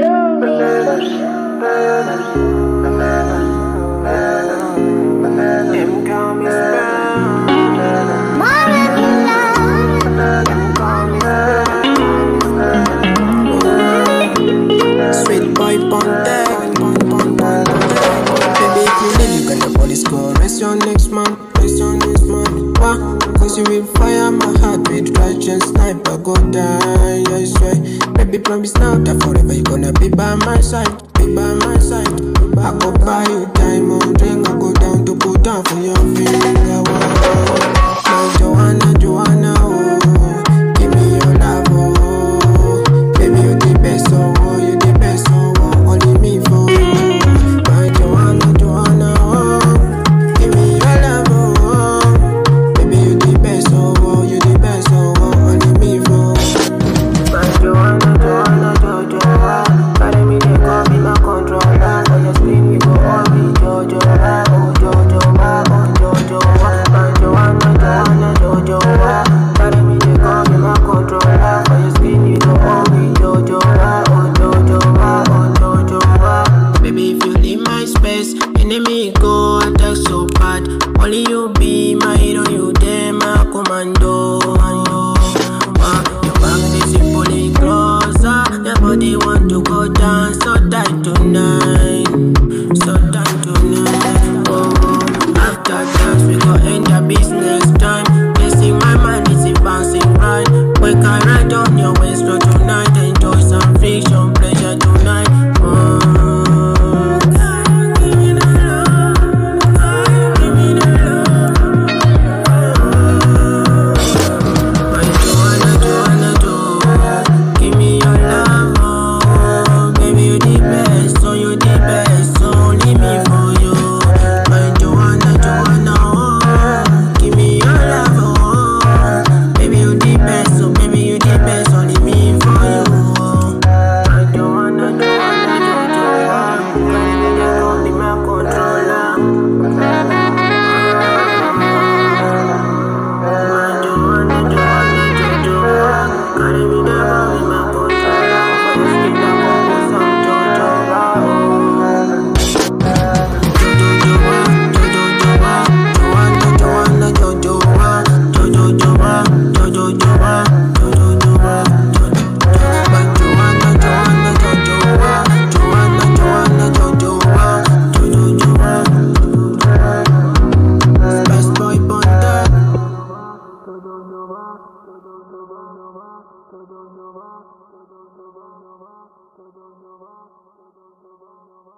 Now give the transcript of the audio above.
Sweet boy Ponte. Baby, if you leave, you gonna police go rest your next man. Why? Cause you will fire my heart with righteous sniper, go die, I swear. Baby, promise now that forever you gonna be by my side. I go buy you diamond ring, I go down to put down for your finger. My Joanna, oh, give me your love, oh. Baby, you the best, oh, you the best, oh, only me for you. My Joanna, oh, give me your love, oh. Baby, you the best, oh, you the best, oh, only me for you. My Joanna, carry me, they call me my controller. For your screen, you go all me, Jojo, oh, Jojo, oh, Jojo, my Joanna, carry me, they call me my controller. For your screen, you go all me, Jojo, oh, Jojo. Baby, if you leave my space, enemy go attack so bad. Only you be my hero, you damn my commando. Your back is pulling closer, your body want to go down, so tight tonight. Oh, after that we go end the business time. Blessing my mind is a bouncing right. We can ride on your waist road tonight, enjoy some fiction, pleasure tonight. Give me the love, give me the love. My Joanna, give me your love, oh. Baby, you the best, so you the best, so only me for you. My Joanna, oh, give me your love, oh. Baby, you the best, so baby, you the best, only me for you. My Joanna, carry me, they call me my controller. My Joanna, carry me, they call me my controller. For your skin, I go put some Jojo.